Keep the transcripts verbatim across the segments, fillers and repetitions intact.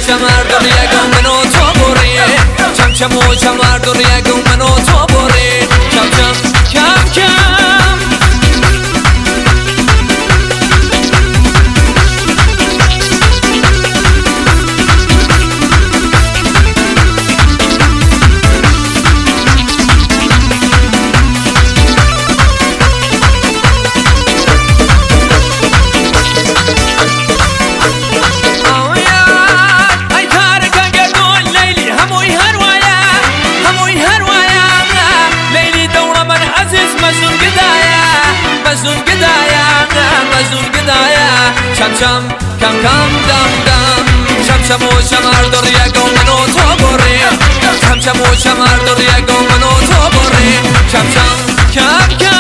چمردون یگم منو تو بری چم چم و چمردون یگم منو تو بری کم کم کم کم شم شم کم کم دم دم شم شم و شمردون یگم منو تو بری شم شم و شمردون یگم منو تو بری شم شم کم کم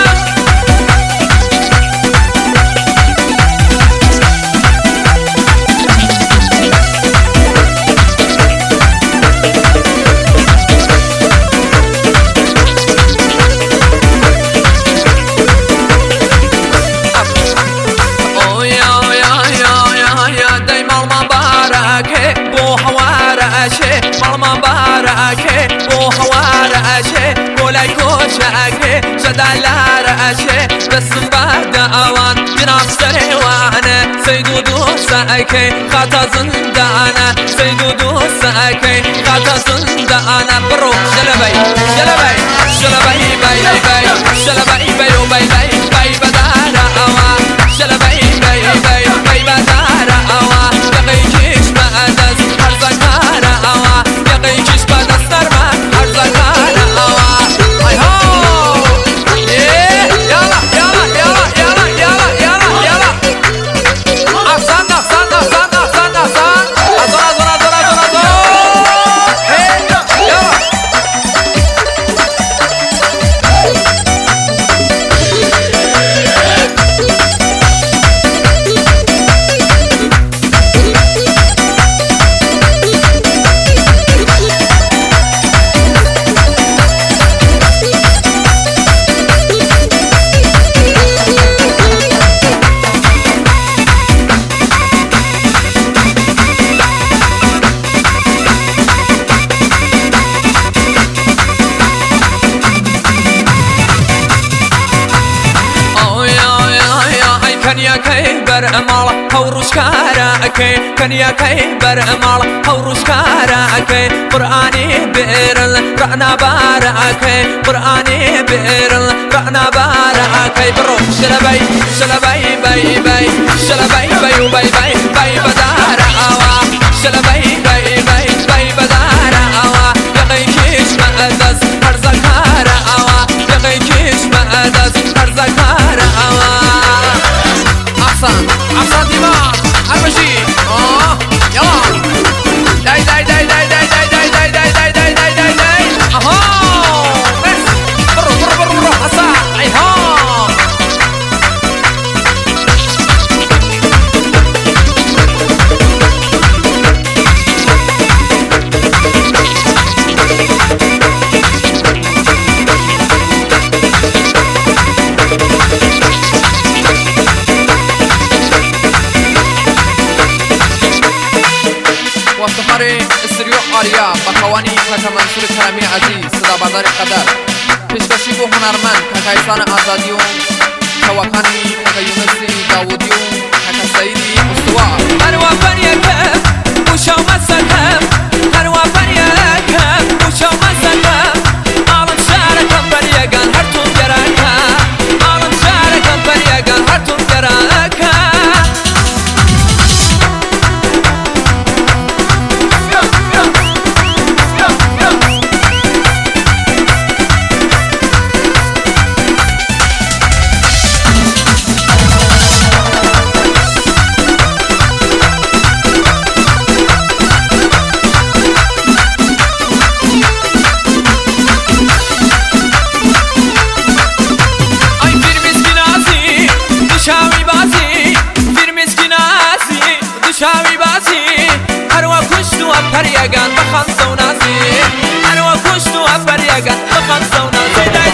ماما باركه بو حوارشه بولاي كوشاكه شدالارشه بسم بعد اوان جناب سريوانه سيدو دوساكه خاطا زندانه سيدو دوساكه خاطا زندانه برو شلبي شلبي شلبي باي باي شلبي باي باي باي باي بدار اوان شلبي باي باي باي بدار اوان يقيكيش مقدس هرزكار اوان يقيكيش مقدس درمان هرزكار اوان هاي هو ايه يلا يلا يلا يلا يلا يلا يلا احسن احسن احسن احسن احسن ازور ازور ازور ازور ازور ايه يلا كنيا كيبر امال هوروش كاراكي كنيا كيبر امال هوروش كاراكي قراني بيرل رأنا باراكي قراني بيرل رأنا باراكي برو شلبي شلبي باي باي شلبي باي باي باي باي بدار اوا شلبي باي باي باي بدار اوا يقيكيش مقدس هرزكار اوا يقيكيش مقدس هرزكار اوا أحسن أحسن دماغ المشي آه يلا داي داي داي داي داي داي داي داي داي داي داي داي داي داي أها بس برو برو برو برو حسن أي ها وافتخار استریو آریا بخوانی کاکا منصور کرمی عزیز صدا بردار قدر پیشکشی بو هنرمند کاکا ایسان آزادی و کواکانی کاکا یونسی داودی و کاکا سعیدی استوار هر وفن یکم موشا مسکم هر وفن یکم موشا مسکم آلم شارکم بر یگن هر تون گرکم آلم شارکم بر یگن هر تون گرکم شاوی بازی هر وقت کشتو اپر یگان بخان سونازی هر وقت کشتو اپر یگان بخان سونازی